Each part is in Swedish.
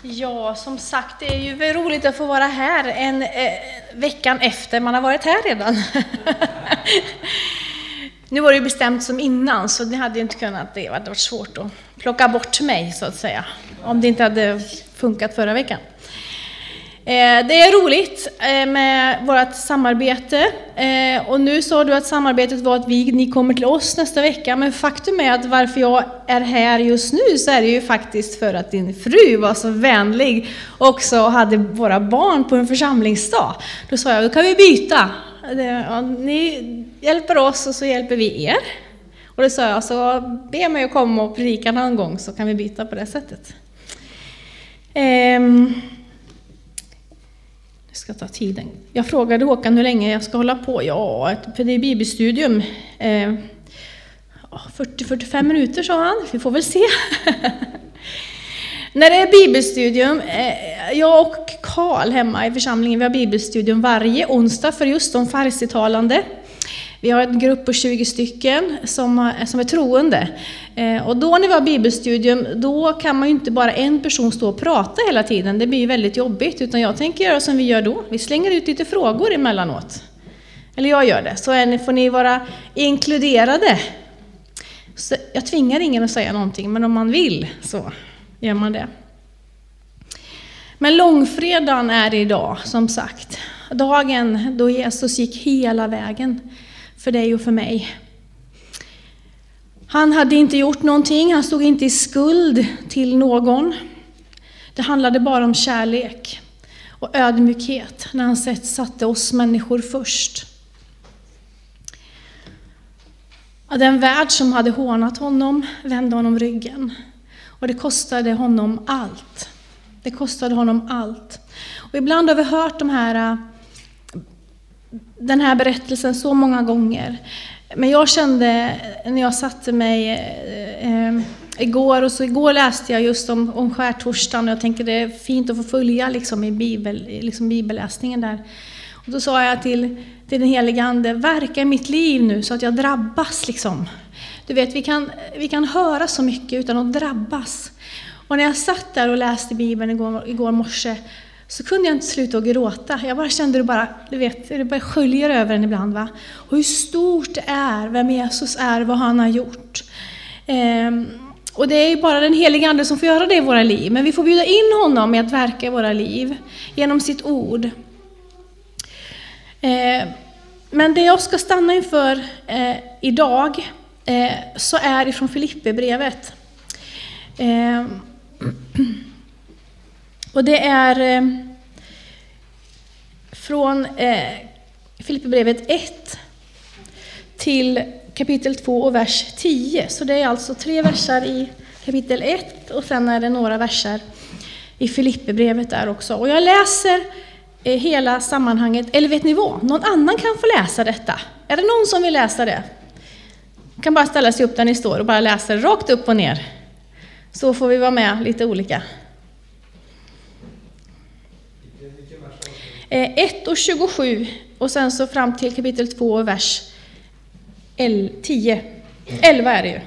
Ja, som sagt, det är ju väl roligt att få vara här veckan efter man har varit här redan. Nu var det ju bestämt som innan, så det hade ju inte kunnat, det hade varit svårt att plocka bort mig så att säga, om det inte hade funkat förra veckan. Det är roligt med vårt samarbete, och nu sa du att samarbetet var att ni kommer till oss nästa vecka, men faktum är att varför jag är här just nu så är det ju faktiskt för att din fru var så vänlig och också hade våra barn på en församlingsdag. Då sa jag, då kan vi byta. Ni hjälper oss och så hjälper vi er. Och då sa jag, så be mig att komma och predika någon gång så kan vi byta på det sättet. Jag ska ta tiden. Jag frågade Håkan hur länge jag ska hålla på. Ja, för det är bibelstudium. 40-45 minuter sa han. Vi får väl se. När det är bibelstudium, jag och Karl hemma i församlingen, vi har bibelstudium varje onsdag för just de farsitalande. Vi har en grupp på 20 stycken som är troende. Och då när vi har bibelstudium, då kan man ju inte bara en person stå och prata hela tiden. Det blir ju väldigt jobbigt. Utan jag tänker göra som vi gör då. Vi slänger ut lite frågor emellanåt. Eller jag gör det. Så får ni vara inkluderade. Så jag tvingar ingen att säga någonting. Men om man vill så gör man det. Men långfredagen är det idag, som sagt. Dagen då Jesus gick hela vägen. För dig och för mig. Han hade inte gjort någonting, han stod inte i skuld till någon. Det handlade bara om kärlek och ödmjukhet när han satte oss människor först. Den värld som hade hånat honom vände honom ryggen. Och det kostade honom allt. Det kostade honom allt. Och ibland har vi hört den här berättelsen så många gånger. Men jag kände när jag satte mig igår, och så igår läste jag just om skärtorsdagen, och jag tänkte det är fint att få följa i bibelläsningen där. Och då sa jag till den helige Ande, verka i mitt liv nu så att jag drabbas . Du vet, vi kan höra så mycket utan att drabbas. Och när jag satt där och läste Bibeln igår morse, så kunde jag inte sluta att gråta. Jag bara kände det bara sköljer över en ibland. Va? Och hur stort det är, vem Jesus är, vad han har gjort. Och det är ju bara den heliga Ande som får göra det i våra liv. Men vi får bjuda in honom med att verka i våra liv genom sitt ord. Men det jag ska stanna inför idag så är ifrån Filipperbrevet. Och det är från Filipperbrevet 1 till kapitel 2 och vers 10. Så det är alltså 3 versar i kapitel 1 och sen är det några versar i Filipperbrevet där också. Och jag läser hela sammanhanget, eller vet ni vad? Någon annan kan få läsa detta. Är det någon som vill läsa det? Man kan bara ställa sig upp där ni står och bara läsa rakt upp och ner. Så får vi vara med lite olika. 1 och 27 och sen så fram till kapitel 2 och vers 10. 11 är det ju.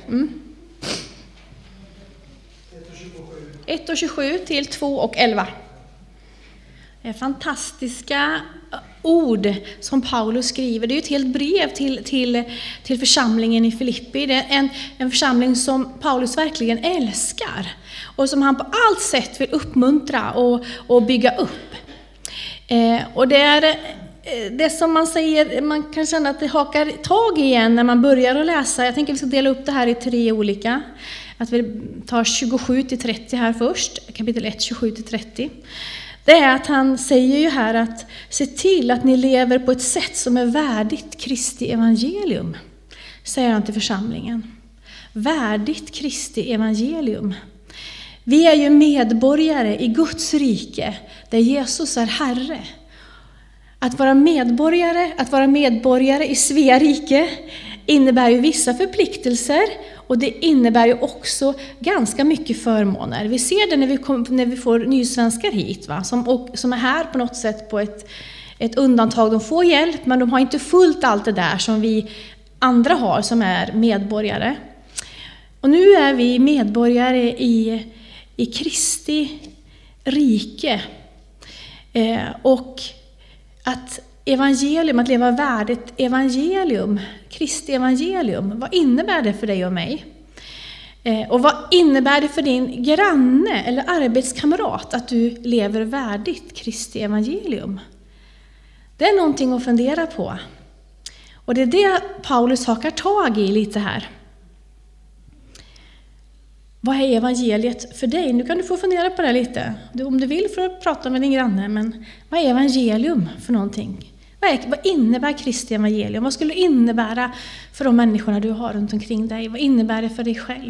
1 och 27 till 2 och 11. Det är fantastiska ord som Paulus skriver. Det är ju ett helt brev till församlingen i Filippi. Det är en församling som Paulus verkligen älskar. Och som han på allt sätt vill uppmuntra och bygga upp. Och det är det som man säger, man kan känna att det hakar tag igen när man börjar att läsa. Jag tänker att vi ska dela upp det här i 3 olika. Att vi tar 27 till 30 här först. Kapitel 1, 27 till 30. Det är att han säger ju här att se till att ni lever på ett sätt som är värdigt Kristi evangelium. Säger han till församlingen. Värdigt Kristi evangelium. Vi är ju medborgare i Guds rike där Jesus är Herre. Att vara medborgare i Svea rike innebär ju vissa förpliktelser och det innebär ju också ganska mycket förmåner. Vi ser det när vi får nysvenskar hit, va? Som är här på något sätt på ett undantag. De får hjälp men de har inte fullt allt det där som vi andra har som är medborgare. Och nu är vi medborgare i Kristi rike. Och att evangelium, att leva värdigt evangelium, Kristi evangelium, vad innebär det för dig och mig? Och vad innebär det för din granne eller arbetskamrat att du lever värdigt Kristi evangelium? Det är någonting att fundera på. Och det är det Paulus hakar tag i lite här. Vad är evangeliet för dig? Nu kan du få fundera på det lite. Om du vill för att prata med din granne, men vad är evangelium för någonting? Vad innebär Kristi evangelium? Vad skulle det innebära för de människorna du har runt omkring dig? Vad innebär det för dig själv?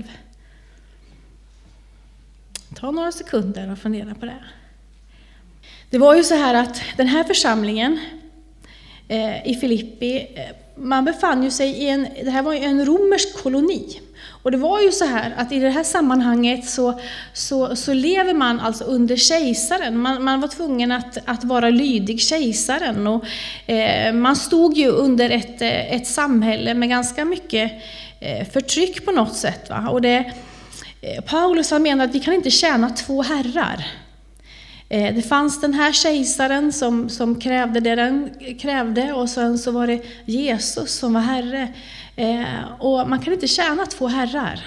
Ta några sekunder och fundera på det. Det var ju så här att den här församlingen i Filippi, man befann ju sig i det här var ju en romersk koloni. Och det var ju så här att i det här sammanhanget så lever man alltså under kejsaren. Man var tvungen att vara lydig kejsaren. Och man stod ju under ett samhälle med ganska mycket förtryck på något sätt. Va? Och Paulus menar att vi kan inte tjäna två herrar. Det fanns den här kejsaren som krävde det den krävde, och sen så var det Jesus som var herre. Och man kan inte tjäna två herrar.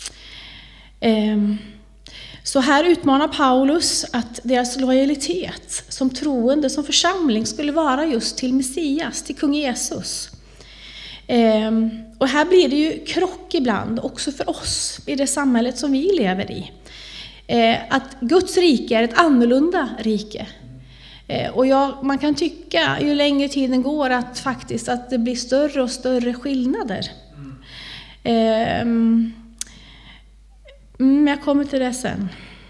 Så här utmanar Paulus att deras lojalitet som troende, som församling, skulle vara just till Messias, till kung Jesus. Och här blir det ju krock ibland, också för oss i det samhället som vi lever i. Att Guds rike är ett annorlunda rike. Och man kan tycka ju längre tiden går att faktiskt att det blir större och större skillnader. Jag kommer till det sen.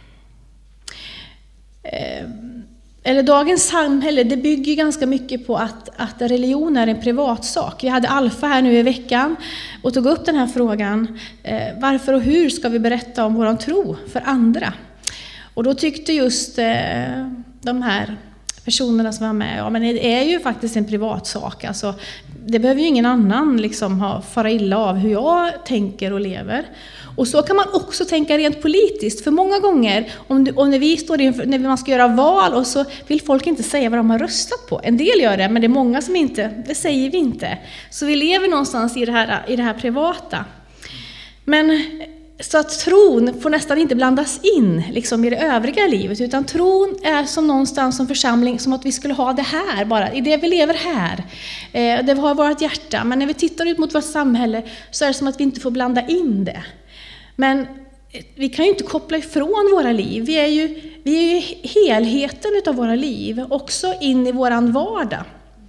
Eller dagens samhälle, det bygger ganska mycket på att religion är en privatsak. Vi hade Alfa här nu i veckan och tog upp den här frågan. Varför och hur ska vi berätta om vår tro för andra? Och då tyckte just de här personerna som var med, ja men det är ju faktiskt en privatsak. Alltså, det behöver ju ingen annan liksom fara illa av hur jag tänker och lever. Och så kan man också tänka rent politiskt. För många gånger, när man ska göra val och så vill folk inte säga vad de har röstat på. En del gör det, men det är många som inte, det säger vi inte. Så vi lever någonstans i det här privata. Men så att tron får nästan inte blandas in liksom i det övriga livet. Utan tron är som någonstans som församling, som att vi skulle ha det här bara. I det vi lever här. Det har vårt hjärta. Men när vi tittar ut mot vårt samhälle så är det som att vi inte får blanda in det. Men vi kan ju inte koppla ifrån våra liv. Vi är ju helheten av våra liv, också in i våran vardag.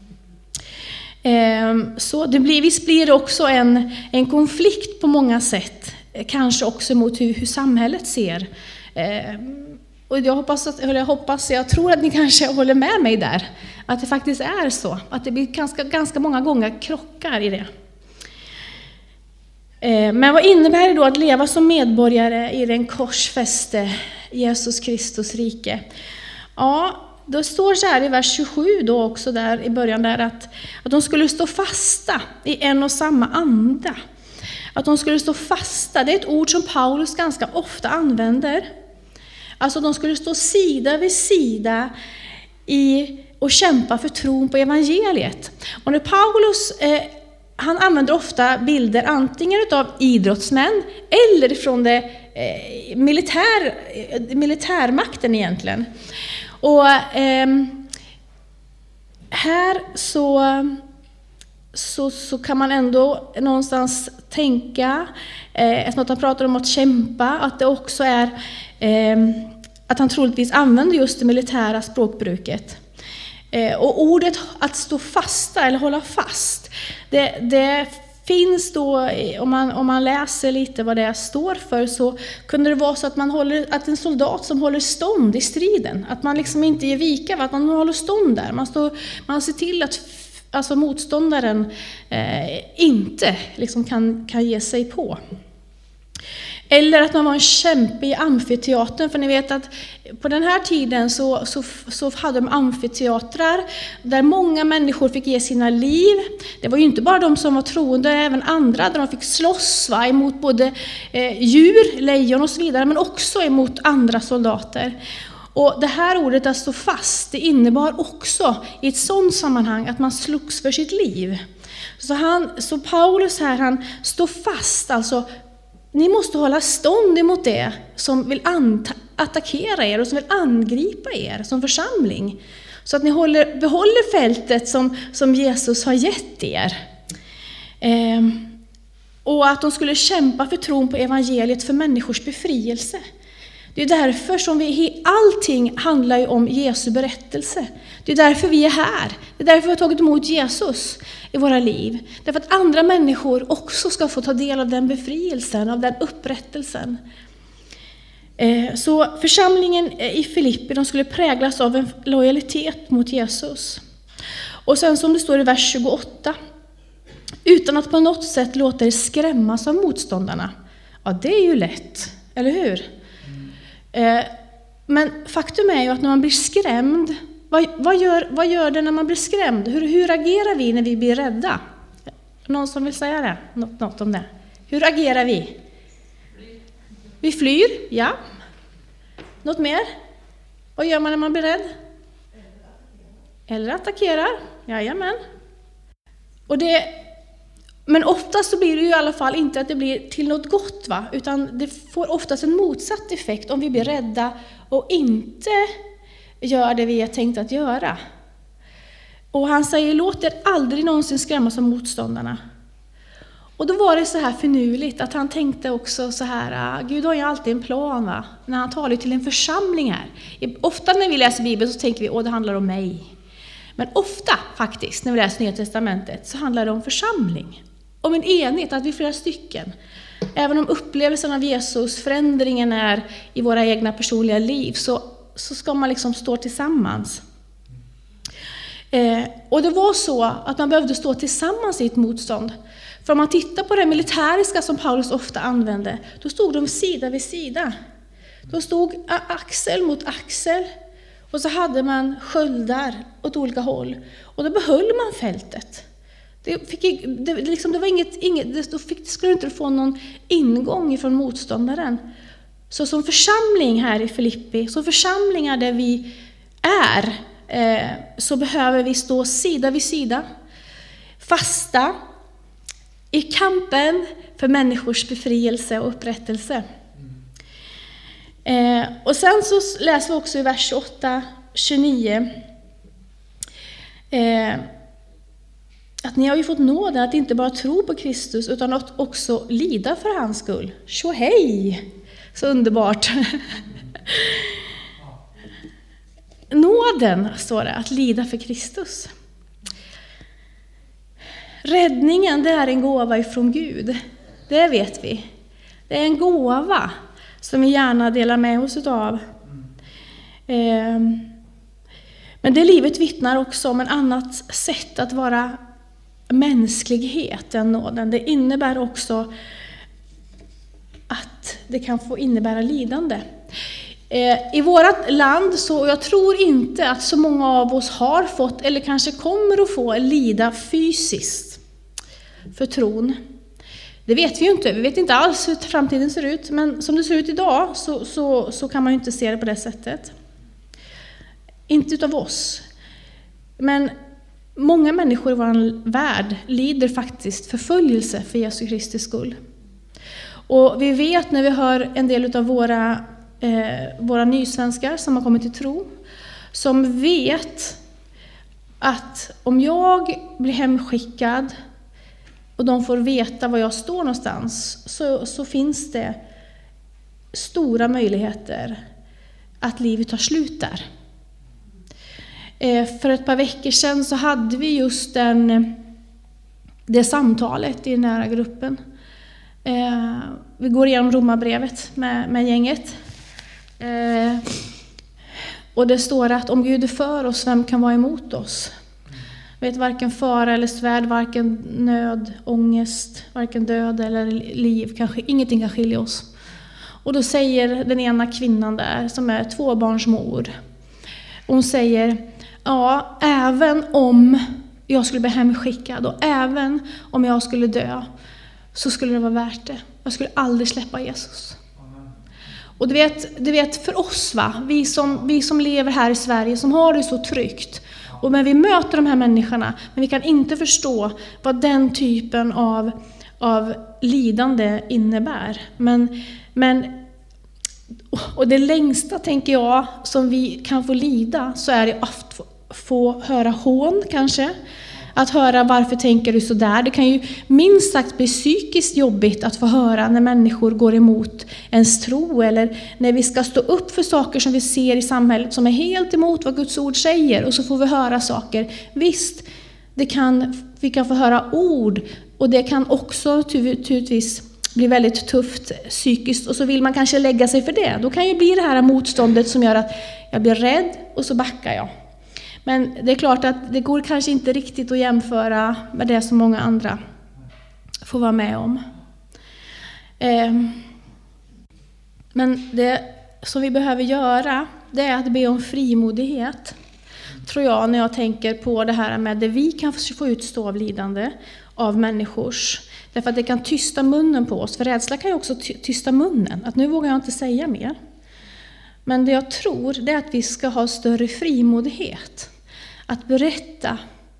Så visst blir det också en konflikt på många sätt. Kanske också mot hur samhället ser. Och jag tror att ni kanske håller med mig där. Att det faktiskt är så. Att det blir ganska många gånger krockar i det. Men vad innebär det då att leva som medborgare i den korsfäste Jesus Kristus rike? Ja, då står så här i vers 27 då också där i början där att de skulle stå fasta i en och samma anda. Att de skulle stå fasta, det är ett ord som Paulus ganska ofta använder. Alltså de skulle stå sida vid sida och kämpa för tron på evangeliet. Och när Paulus han använder ofta bilder antingen av idrottsmän eller från militärmakten egentligen. Och här så kan man ändå någonstans tänka, att han pratar om att kämpa, att det också är att han troligtvis använder just det militära språkbruket. Och ordet att stå fasta eller hålla fast, det finns då, om man läser lite vad det står för, så kunde det vara så att en soldat som håller stånd i striden, att man liksom inte ger vika, att man håller stånd där. Man ser till att alltså motståndaren inte liksom kan ge sig på. Eller att man var en kämpe i amfiteatern. För ni vet att på den här tiden så hade de amfiteatrar där många människor fick ge sina liv. Det var ju inte bara de som var troende, även andra, där de fick slåss emot både djur, lejon och så vidare, men också emot andra soldater. Och det här ordet att stå fast, det innebar också i ett sådant sammanhang att man slogs för sitt liv. Så Paulus här, han står fast, alltså ni måste hålla stånd emot det som vill attackera er och som vill angripa er som församling. Så att ni behåller fältet som Jesus har gett er. Och att de skulle kämpa för tron på evangeliet för människors befrielse. Det är därför som allting handlar ju om Jesu berättelse. Det är därför vi är här. Det är därför vi har tagit emot Jesus i våra liv. Därför att andra människor också ska få ta del av den befrielsen, av den upprättelsen. Så församlingen i Filippi, de skulle präglas av en lojalitet mot Jesus. Och sen som det står i vers 28, utan att på något sätt låta er skrämmas av motståndarna. Ja, det är ju lätt, eller hur? Men faktum är ju att när man blir skrämd, vad gör det när man blir skrämd? Hur agerar vi när vi blir rädda? Någon som vill säga det? Något om det? Hur agerar vi? Vi flyr, ja. Något mer? Vad gör man när man blir rädd? Eller attackerar, jajamän. Men oftast så blir det ju i alla fall inte att det blir till något gott, va? Utan det får oftast en motsatt effekt om vi blir rädda och inte gör det vi har tänkt att göra. Och han säger, låt er aldrig någonsin skrämmas av motståndarna. Och då var det så här finurligt att han tänkte också så här, Gud har ju alltid en plan, va? När han talar till en församling här. Ofta när vi läser Bibeln så tänker vi, det handlar om mig. Men ofta faktiskt när vi läser Nya Testamentet så handlar det om församling. Om en enhet, att vi är flera stycken. Även om upplevelsen av Jesus, förändringen är i våra egna personliga liv, så ska man liksom stå tillsammans. Och det var så att man behövde stå tillsammans i ett motstånd. För om man tittar på det militäriska som Paulus ofta använde, då stod de sida vid sida. Då stod axel mot axel. Och så hade man sköldar åt olika håll. Och då behöll man fältet. Det skulle inte få någon ingång från motståndaren. Så som församling här i Filippi, som församlingar där vi är, så behöver vi stå sida vid sida. Fasta i kampen för människors befrielse och upprättelse. Och sen så läser vi också i vers 8-29 att ni har ju fått nåden att inte bara tro på Kristus utan att också lida för hans skull. Så hej! Så underbart. Nåden, står det, att lida för Kristus. Räddningen, det är en gåva ifrån Gud. Det vet vi. Det är en gåva som vi gärna delar med oss av. Men det livet vittnar också om en annat sätt att vara mänsklighet än nåden. Det innebär också att det kan få innebära lidande. I vårt land, så jag tror inte att så många av oss har fått eller kanske kommer att få lida fysiskt för tron. Det vet vi ju inte. Vi vet inte alls hur framtiden ser ut. Men som det ser ut idag så kan man ju inte se det på det sättet. Inte utav oss. Men många människor i vår värld lider faktiskt förföljelse för Jesu Kristi skull. Och vi vet när vi hör en del av våra nysvenskar som har kommit till tro, som vet att om jag blir hemskickad och de får veta var jag står någonstans, så finns det stora möjligheter att livet tar slut där. För ett par veckor sedan så hade vi just det samtalet i den här gruppen. Vi går igenom Romarbrevet med gänget. Och det står att om Gud är för oss, vem kan vara emot oss? Vet varken fara eller svärd, varken nöd, ångest, varken död eller liv, ingenting kan skilja oss. Och då säger den ena kvinnan där, som är tvåbarnsmor, hon säger, ja, även om jag skulle bli hemskickad och även om jag skulle dö, så skulle det vara värt det. Jag skulle aldrig släppa Jesus. Och du vet för oss, vi som lever här i Sverige, som har det så tryggt. Men vi möter de här människorna, men vi kan inte förstå vad den typen av lidande innebär. Och det längsta, tänker jag, som vi kan få lida, så är det att få höra hån kanske. Att höra varför tänker du så där. Det kan ju minst sagt bli psykiskt jobbigt att få höra när människor går emot ens tro. Eller när vi ska stå upp för saker som vi ser i samhället som är helt emot vad Guds ord säger. Och så får vi höra saker. Visst, vi kan få höra ord. Och det kan också naturligtvis bli väldigt tufft psykiskt. Och så vill man kanske lägga sig för det. Då kan ju bli det här motståndet som gör att jag blir rädd och så backar jag. Men det är klart att det går kanske inte riktigt att jämföra med det som många andra får vara med om. Men det som vi behöver göra, det är att be om frimodighet. Tror jag, när jag tänker på det här med det vi kan få utstå av lidande av människors. Därför att det kan tysta munnen på oss. För rädsla kan ju också tysta munnen. Att nu vågar jag inte säga mer. Men det jag tror, det är att vi ska ha större frimodighet. Att berätta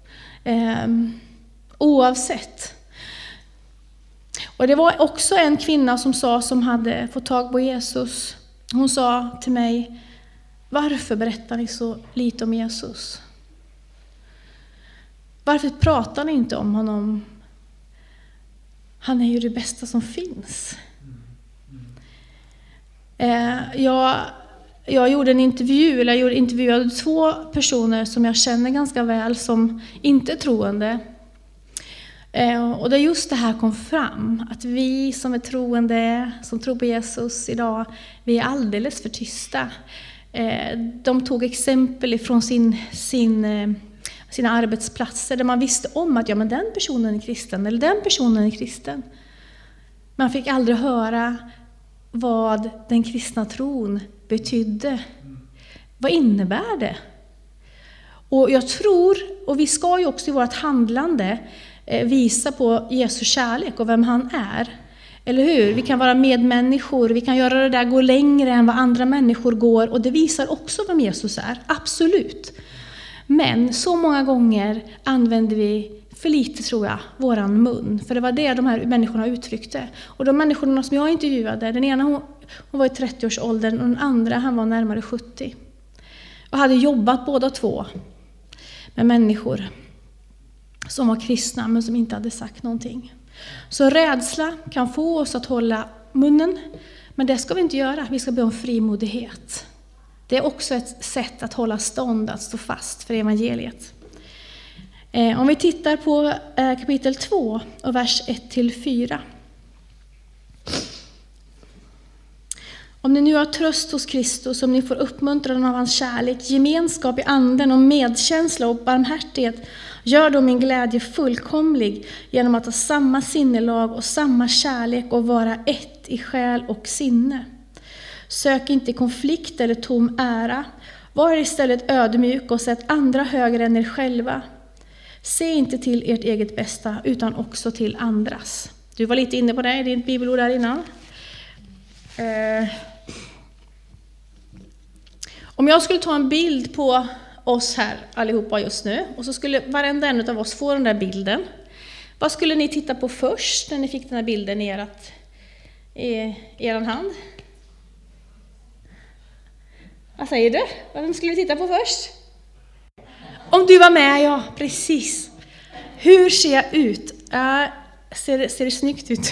oavsett. Och det var också en kvinna som hade fått tag på Jesus. Hon sa till mig: varför berättar ni så lite om Jesus? Varför pratar ni inte om honom? Han är ju det bästa som finns. Jag gjorde en intervju, eller jag intervjuade 2 personer som jag känner ganska väl som inte är troende. Och där just det här kom fram, att vi som är troende, som tror på Jesus idag, vi är alldeles för tysta. De tog exempel ifrån sina arbetsplatser där man visste om att men den personen är kristen, eller den personen är kristen. Man fick aldrig höra vad den kristna tron betydde. Vad innebär det? Och jag tror, och vi ska ju också i vårt handlande visa på Jesu kärlek och vem han är. Eller hur? Vi kan vara medmänniskor, vi kan göra det där gå längre än vad andra människor går, och det visar också vem Jesus är, absolut. Men så många gånger använder vi för lite, tror jag, våran mun. För det var det de här människorna uttryckte. Och de människorna som jag intervjuade, den ena hon var i 30-årsåldern och den andra han var närmare 70. Och hade jobbat båda 2 med människor som var kristna men som inte hade sagt någonting. Så rädsla kan få oss att hålla munnen, men det ska vi inte göra. Vi ska be om frimodighet. Det är också ett sätt att hålla stånd, att stå fast för evangeliet. Om vi tittar på kapitel 2 och vers 1-4. Om ni nu har tröst hos Kristus, om ni får uppmuntran av hans kärlek, gemenskap i anden och medkänsla och barmhärtighet, gör då min glädje fullkomlig genom att ha samma sinnelag och samma kärlek och vara ett i själ och sinne. Sök inte konflikt eller tom ära. Var istället ödmjuk och sätt andra högre än er själva. Se inte till ert eget bästa utan också till andras. Du var lite inne på det i din bibelord där innan. Om jag skulle ta en bild på oss här allihopa just nu, och så skulle varenda en av oss få den där bilden. Vad skulle ni titta på först när ni fick den här bilden i er hand? Vad säger du? Vad skulle vi titta på först? Om du var med, ja, precis. Hur ser jag ut? Ser det snyggt ut?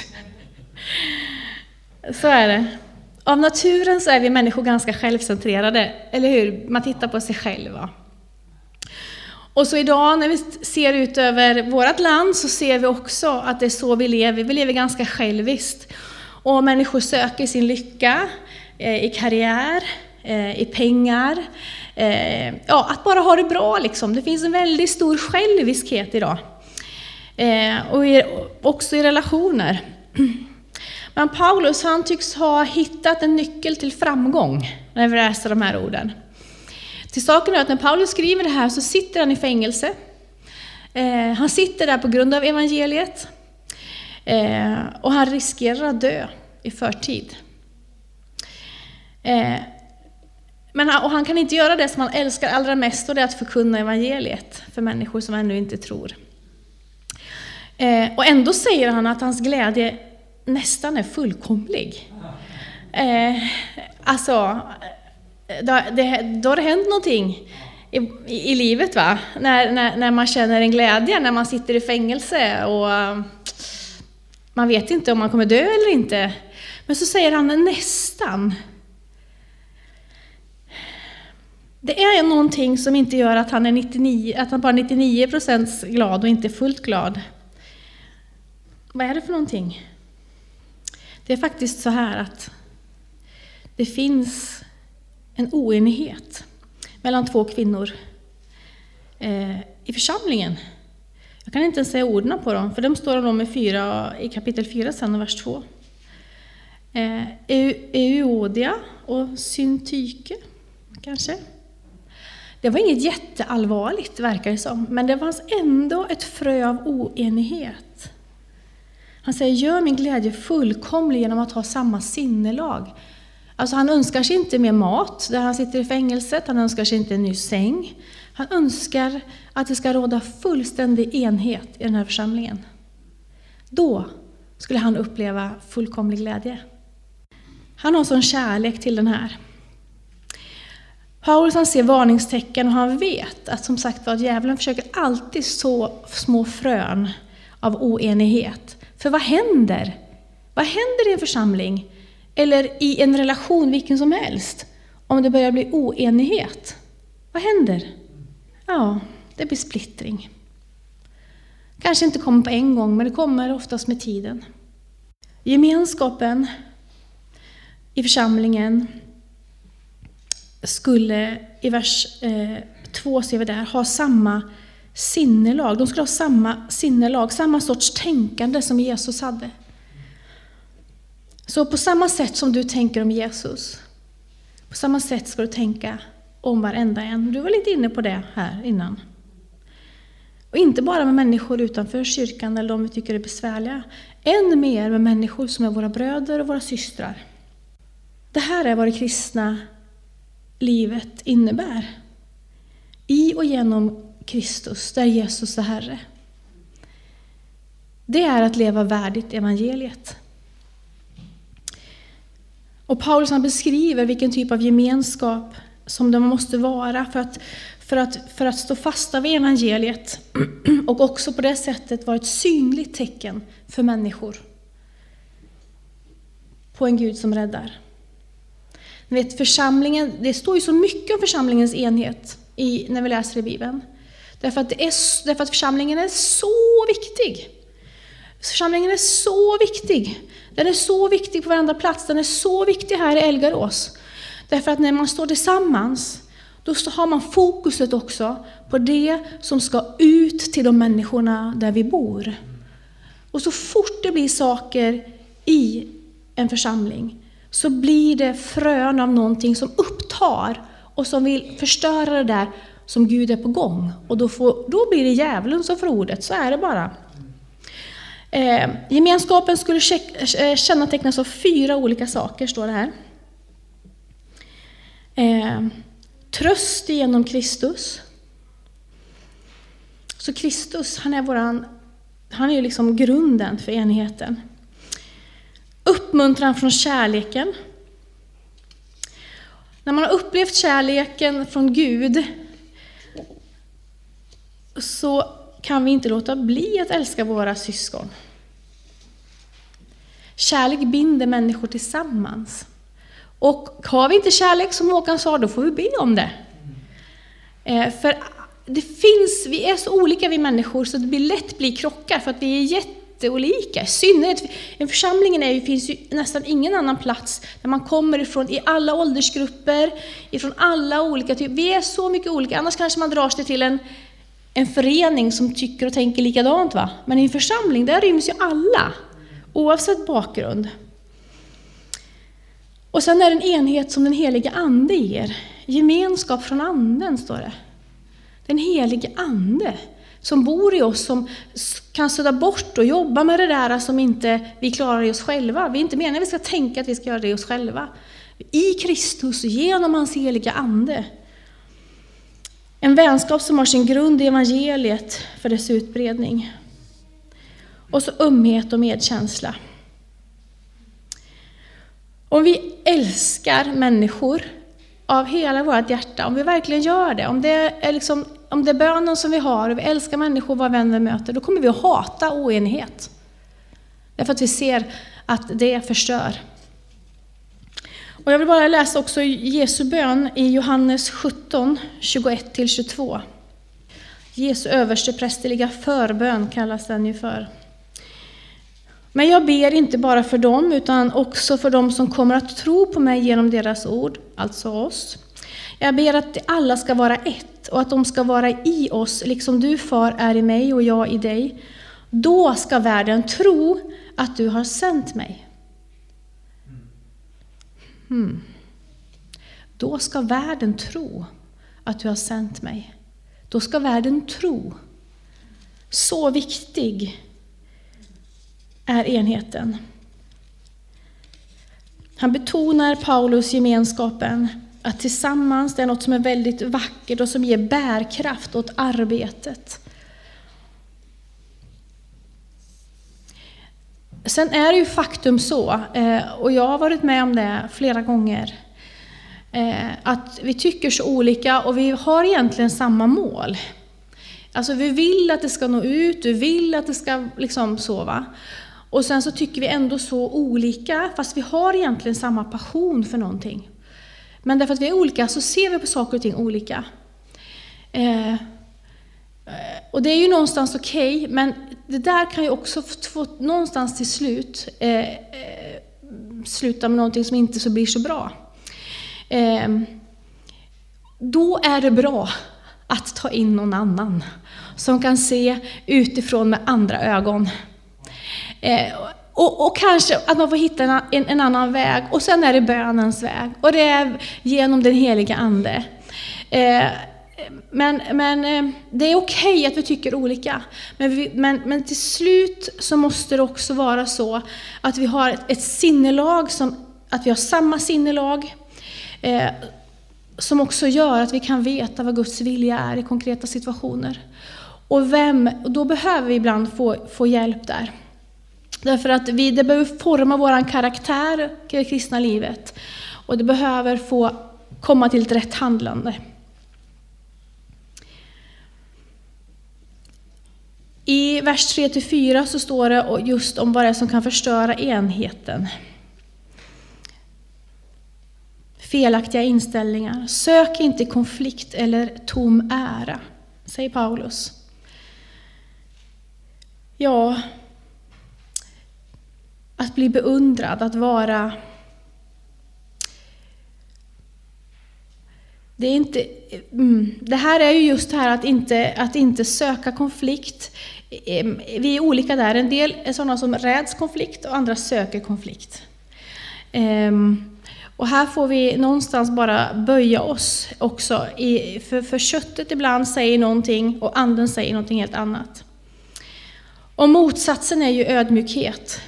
Så är det. Av naturen så är vi människor ganska självcentrerade, eller hur? Man tittar på sig själva. Och så idag när vi ser ut över vårt land så ser vi också att det är så vi lever. Vi lever ganska själviskt. Och människor söker sin lycka i karriär, i pengar. Att bara ha det bra liksom. Det finns en väldigt stor själviskhet idag. Och också i relationer. Men Paulus, han tycks ha hittat en nyckel till framgång när vi läser de här orden. Till saken är att när Paulus skriver det här så sitter han i fängelse. Han sitter där på grund av evangeliet. Och han riskerar att dö i förtid. Och han kan inte göra det som han älskar allra mest, och det är att förkunna evangeliet för människor som ännu inte tror. Och ändå säger han att hans glädje nästan är fullkomlig. Då har det hänt någonting i livet, va? När man känner en glädje, när man sitter i fängelse och man vet inte om man kommer dö eller inte. Men så säger han nästan. Det är någonting som inte gör att han bara är 99% glad och inte fullt glad. Vad är det för någonting? Det är faktiskt så här att det finns en oenighet mellan två kvinnor i församlingen. Jag kan inte ens säga orden på dem, för de står om i kapitel 4 sen, vers 2. Euodia och Syntyke, kanske. Det var inget jätteallvarligt, verkar det som, men det fanns ändå ett frö av oenighet. Han säger, gör min glädje fullkomlig genom att ha samma sinnelag. Alltså han önskar sig inte mer mat där han sitter i fängelset, han önskar sig inte en ny säng. Han önskar att det ska råda fullständig enhet i den här församlingen. Då skulle han uppleva fullkomlig glädje. Han har sån kärlek till den här. Paulus, han ser varningstecken och han vet att, som sagt, att djävulen försöker alltid så små frön av oenighet. För vad händer? Vad händer i en församling eller i en relation vilken som helst om det börjar bli oenighet? Vad händer? Ja, det blir splittring. Kanske inte kommer på en gång, men det kommer oftast med tiden. Gemenskapen i församlingen skulle i vers 2 ser vi där ha samma sinnelag. De skulle ha samma sinnelag, samma sorts tänkande som Jesus hade. Så på samma sätt som du tänker om Jesus, på samma sätt ska du tänka om varenda en. Du var lite inne på det här innan. Och inte bara med människor utanför kyrkan eller de vi tycker är besvärliga. Än mer med människor som är våra bröder och våra systrar. Det här är vad det kristna livet innebär. I och genom Kristus, där Jesus är Herre. Det är att leva värdigt evangeliet. Och Paulus, han beskriver vilken typ av gemenskap som det måste vara för att stå fasta vid evangeliet och också på det sättet vara ett synligt tecken för människor på en Gud som räddar. Ni vet, församlingen, det står ju så mycket om församlingens enhet när vi läser i Bibeln. Därför att församlingen är så viktig. Församlingen är så viktig. Den är så viktig på varandra plats. Den är så viktig här i Elgarås. Därför att när man står tillsammans, då har man fokuset också på det som ska ut till de människorna där vi bor. Och så fort det blir saker i en församling, så blir det frön av någonting som upptar och som vill förstöra det där som Gud är på gång. Och då blir det djävulen som får ordet, så är det bara. Gemenskapen skulle kännetecknas av 4 olika saker, står det här. Tröst genom Kristus. Så Kristus, han är ju liksom grunden för enheten. Uppmuntran från kärleken. När man har upplevt kärleken från Gud, så kan vi inte låta bli att älska våra syskon. Kärlek binder människor tillsammans. Och har vi inte kärlek, som Håkan sa, då får vi be om det. För vi är så olika vi människor, så det lätt blir krockar för att vi är jätteolika. I synnerhet, en församlingen finns ju nästan ingen annan plats där man kommer ifrån i alla åldersgrupper, ifrån alla olika typer. Vi är så mycket olika, annars kanske man drar sig till en förening som tycker och tänker likadant, va? Men i en församling, där ryms ju alla, oavsett bakgrund. Och sen är det en enhet som den helige ande ger. Gemenskap från anden, står det. Den helige ande som bor i oss, som kan sudda bort och jobba med det där som inte vi klarar i oss själva. Vi är inte menar att vi ska tänka att vi ska göra det i oss själva. i Kristus genom hans heliga ande. En vänskap som har sin grund i evangeliet för dess utbredning. Och så ömhet och medkänsla. Om vi älskar människor av hela vårt hjärta, om vi verkligen gör det, om det är bönen som vi har och vi älskar människor vad vänner möter, då kommer vi att hata oenighet. Därför att vi ser att det förstör. Och jag vill bara läsa också Jesu bön i Johannes 17, 21-22. Jesu översteprästerliga förbön kallas den ju för. Men jag ber inte bara för dem utan också för dem som kommer att tro på mig genom deras ord, alltså oss. Jag ber att alla ska vara ett och att de ska vara i oss, liksom du, Far, är i mig och jag i dig. Då ska världen tro att du har sänt mig. Då ska världen tro att du har sänt mig. Då ska världen tro. Så viktig är enheten. Han betonar Paulus gemenskapen, att tillsammans det är något som är väldigt vackert och som ger bärkraft åt arbetet. Sen är det ju faktum så, och jag har varit med om det flera gånger, att vi tycker så olika och vi har egentligen samma mål. Alltså vi vill att det ska nå ut, vi vill att det ska liksom så, va? Och sen så tycker vi ändå så olika, fast vi har egentligen samma passion för någonting. Men därför att vi är olika så ser vi på saker och ting olika. Och det är ju någonstans okej, men det där kan ju också få någonstans till slut sluta med någonting som inte så blir så bra. Då är det bra att ta in någon annan som kan se utifrån med andra ögon. Och kanske att man får hitta en annan väg. Och sen är det bönens väg. Och det är genom den heliga ande. Men det är okej att vi tycker olika. Men till slut så måste det också vara så att vi har ett sinnelag, att vi har samma sinnelag. Som också gör att vi kan veta vad Guds vilja är i konkreta situationer. Och då behöver vi ibland få hjälp där. Därför att det behöver forma vår karaktär i det kristna livet. Och det behöver få komma till ett rätt handlande. I vers 3-4 så står det just om vad det är som kan förstöra enheten. Felaktiga inställningar. Sök inte konflikt eller tom ära, säger Paulus. Ja, att bli beundrad, att vara... Det här är ju just det här att inte söka konflikt. Vi är olika där. En del är sådana som räds konflikt och andra söker konflikt. Och här får vi någonstans bara böja oss också. För köttet ibland säger någonting och anden säger någonting helt annat. Och motsatsen är ju ödmjukhet.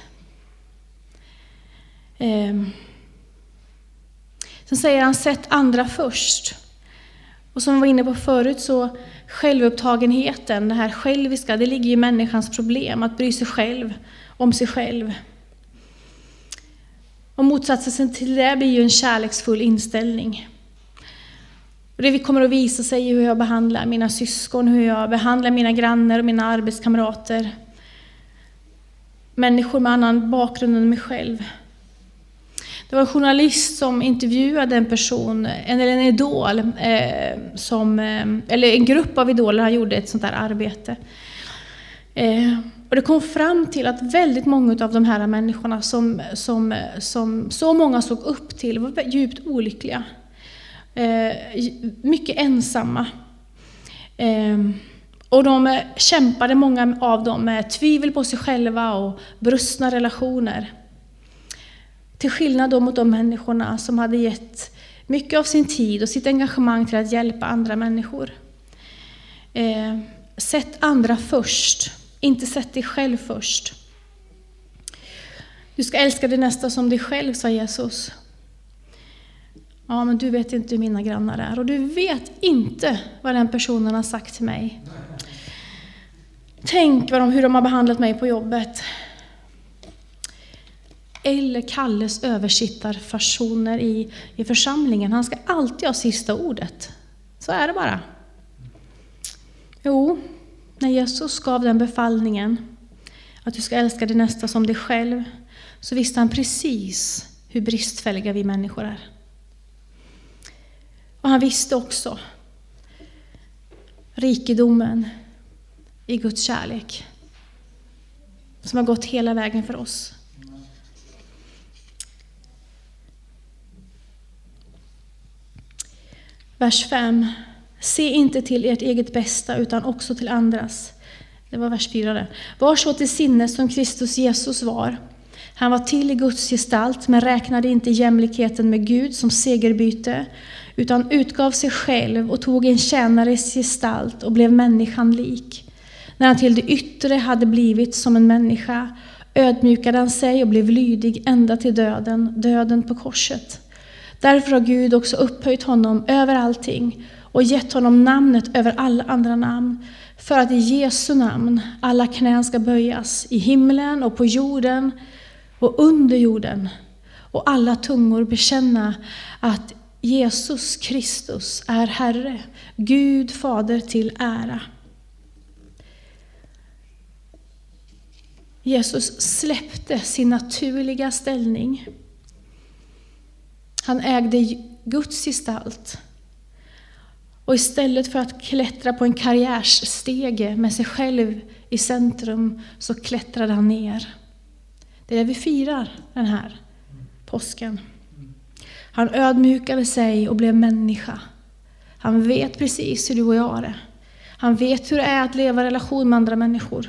Sen säger han, sätt andra först. Och som vi var inne på förut så självupptagenheten, det här själviska, det ligger i människans problem, att bry sig själv om sig själv. Och motsatsen till det blir ju en kärleksfull inställning. Och det kommer att visa sig hur jag behandlar mina syskon, hur jag behandlar mina grannar och mina arbetskamrater. Människor med annan bakgrund än mig själv. Det var en journalist som intervjuade en person, eller en idol, eller en grupp av idoler. Han gjorde ett sånt här arbete. Och det kom fram till att väldigt många av de här människorna som så många såg upp till var djupt olyckliga. Mycket ensamma. Och de kämpade, många av dem, med tvivel på sig själva och brustna relationer. Till skillnad då mot de människorna som hade gett mycket av sin tid och sitt engagemang till att hjälpa andra människor. Sätt andra först, inte sätt dig själv först. Du ska älska dig nästa som dig själv, sa Jesus. Ja, men du vet inte hur mina grannar är. Och du vet inte vad den personen har sagt till mig. Tänk hur de har behandlat mig på jobbet. Eller Kalles översittarfasoner i församlingen. Han ska alltid ha sista ordet. Så är det bara. Jo, när Jesus gav den befallningen att du ska älska din nästa som dig själv, så visste han precis hur bristfälliga vi människor är. Och han visste också rikedomen i Guds kärlek som har gått hela vägen för oss. Vers 5. Se inte till ert eget bästa utan också till andras. Det var vers 4 där. Var så till sinnes som Kristus Jesus var. Han var till i Guds gestalt men räknade inte jämlikheten med Gud som segerbyte, utan utgav sig själv och tog en tjänares gestalt och blev människan lik. När han till det yttre hade blivit som en människa ödmjukade han sig och blev lydig ända till döden på korset. Därför har Gud också upphöjt honom över allting och gett honom namnet över alla andra namn, för att i Jesu namn alla knän ska böjas i himlen och på jorden och under jorden, och alla tungor bekänna att Jesus Kristus är Herre, Gud Fader till ära. Jesus släppte sin naturliga ställning. Han ägde Guds gestalt. Och istället för att klättra på en karriärsstege med sig själv i centrum, så klättrade han ner. Det är det vi firar den här påsken. Han ödmjukade sig och blev människa. Han vet precis hur du och jag har det. Han vet hur det är att leva i relation med andra människor.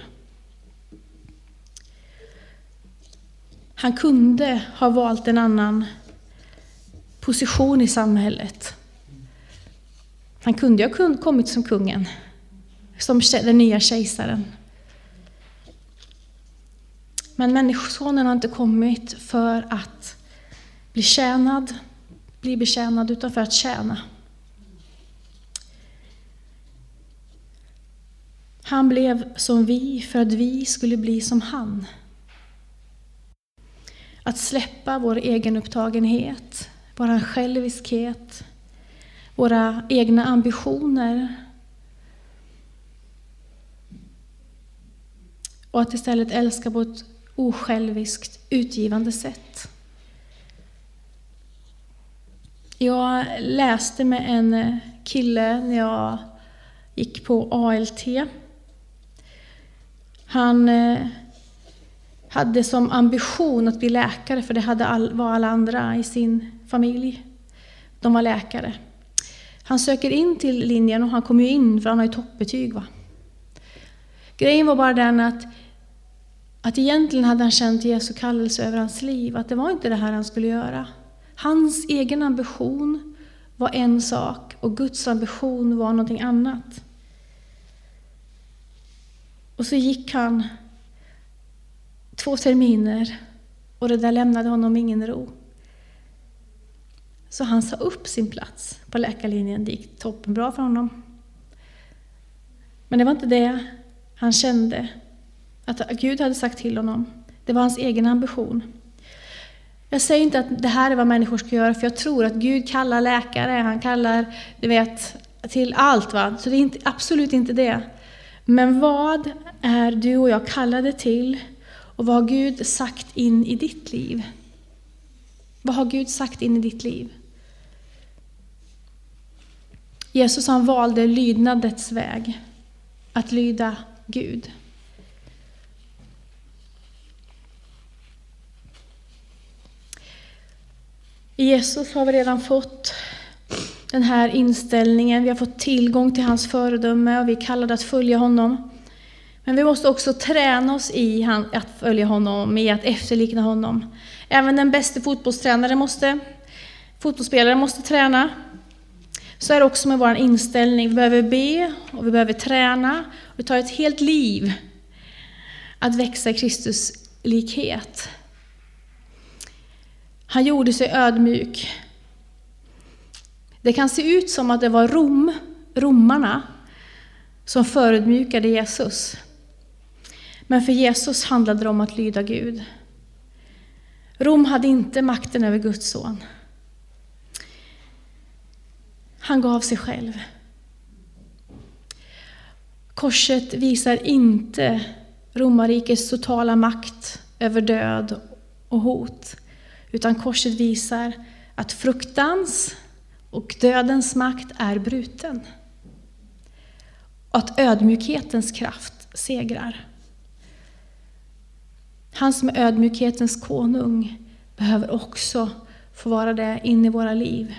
Han kunde ha valt en annan position i samhället. Han kunde ha kommit som kungen, som den nya kejsaren. Men människosonen har inte kommit för att bli betjänad, utan för att tjäna. Han blev som vi för att vi skulle bli som han. Att släppa vår egen upptagenhet, vår själviskhet, våra egna ambitioner, och att istället älska på ett osjälviskt, utgivande sätt. Jag läste med en kille när jag gick på ALT. Han hade som ambition att bli läkare, för det var alla andra i sin familj. De var läkare. Han söker in till linjen och han kommer ju in för han har ju toppbetyg. Grejen var bara den att egentligen hade han känt Jesu kallelse över hans liv. Att det var inte det här han skulle göra. Hans egen ambition var en sak och Guds ambition var någonting annat. Och så gick han 2 terminer och det där lämnade honom ingen ro. Så han sa upp sin plats på läkarlinjen. Det gick toppenbra för honom. Men det var inte det han kände att Gud hade sagt till honom. Det var hans egen ambition. Jag säger inte att det här är vad människor ska göra, för jag tror att Gud kallar läkare. Han kallar, till allt. Så det är absolut inte det. Men vad är du och jag kallade till? Och vad har Gud sagt in i ditt liv? Vad har Gud sagt in i ditt liv? Jesus, han valde lydnadets väg. Att lyda Gud. I Jesus har vi redan fått den här inställningen. Vi har fått tillgång till hans föredöme och vi är kallade att följa honom. Men vi måste också träna oss i att följa honom, i att efterlikna honom. Även den bästa fotbollsspelare måste träna. Så är det också med vår inställning. Vi behöver be och vi behöver träna. Vi tar ett helt liv att växa i Kristus likhet. Han gjorde sig ödmjuk. Det kan se ut som att det var romarna som förödmjukade Jesus. Men för Jesus handlade det om att lyda Gud. Rom hade inte makten över Guds son. Han gav sig själv. Korset visar inte romarrikets totala makt över död och hot. Utan korset visar att fruktans och dödens makt är bruten. Och att ödmjukhetens kraft segrar. Han som är ödmjukhetens konung behöver också få vara det in i våra liv.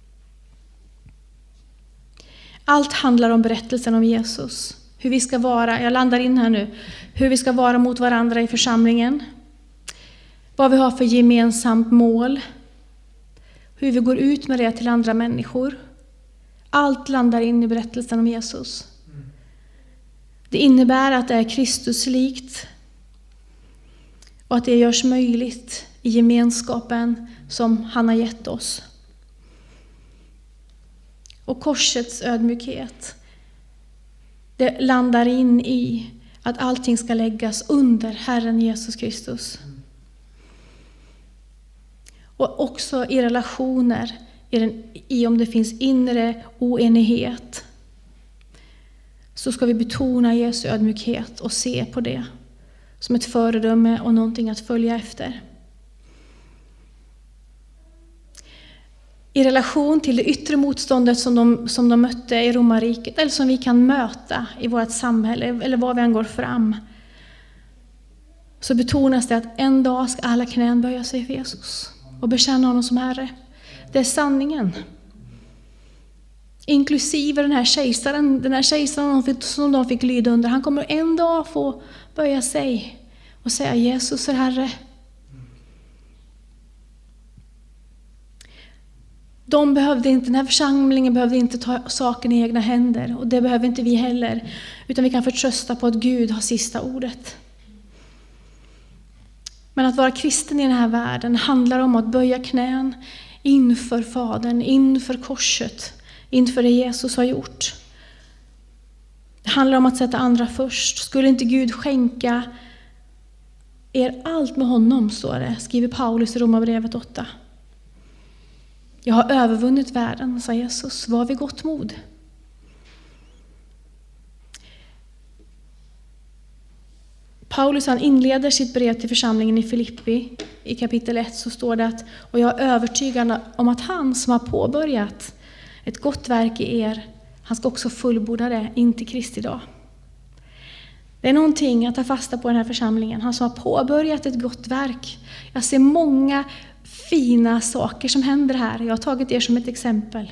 Allt handlar om berättelsen om Jesus. Hur vi ska vara, jag landar in här nu, hur vi ska vara mot varandra i församlingen. Vad vi har för gemensamt mål. Hur vi går ut med det till andra människor. Allt landar in i berättelsen om Jesus. Det innebär att det är Kristuslikt. Och att det görs möjligt i gemenskapen som han har gett oss. Och korsets ödmjukhet, det landar in i att allting ska läggas under Herren Jesus Kristus. Och också i relationer, i om det finns inre oenighet, så ska vi betona Jesu ödmjukhet och se på det som ett föredöme och någonting att följa efter. I relation till det yttre motståndet som de mötte i romarriket, eller som vi kan möta i vårt samhälle, eller var vi än går fram, så betonas det att en dag ska alla knän böja sig för Jesus och bekänna honom som Herre. Det är sanningen. Inklusive den här kejsaren som de fick lyda under. Han kommer en dag få böja sig och säga Jesus är Herre. Den här församlingen behövde inte ta saken i egna händer. Och det behöver inte vi heller. Utan vi kan förtrösta på att Gud har sista ordet. Men att vara kristen i den här världen handlar om att böja knän inför Fadern, inför korset, inför det Jesus har gjort. Det handlar om att sätta andra först. Skulle inte Gud skänka er allt med honom, står det, skriver Paulus i Romarbrevet 8. Jag har övervunnit världen, sa Jesus. Var vid gott mod. Paulus han inleder sitt brev till församlingen i Filippi. I kapitel 1 så står det att och jag är övertygad om att han som har påbörjat ett gott verk i er, han ska också fullborda det in till Kristi dag. Det är någonting att ta fasta på den här församlingen. Han som har påbörjat ett gott verk. Jag ser många fina saker som händer här. Jag har tagit er som ett exempel.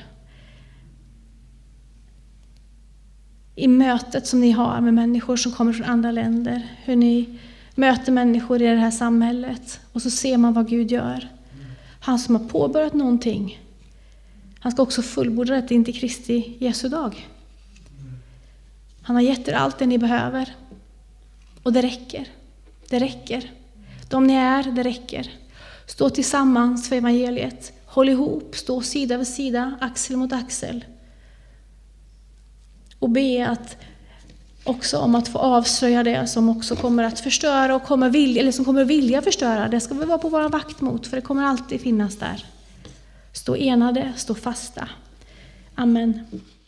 I mötet som ni har med människor som kommer från andra länder. Hur ni möter människor i det här samhället. Och så ser man vad Gud gör. Han som har påbörjat någonting. Han ska också fullborda det in till Kristi Jesu dag. Han har gett er allt det ni behöver. Och det räcker. Det räcker. De ni är, det räcker. Stå tillsammans för evangeliet. Håll ihop, stå sida vid sida, axel mot axel. Och be att också om att få avslöja det som också kommer att förstöra och som kommer vilja förstöra. Det ska vi vara på vår vakt mot, för det kommer alltid finnas där. Stå enade, stå fasta. Amen.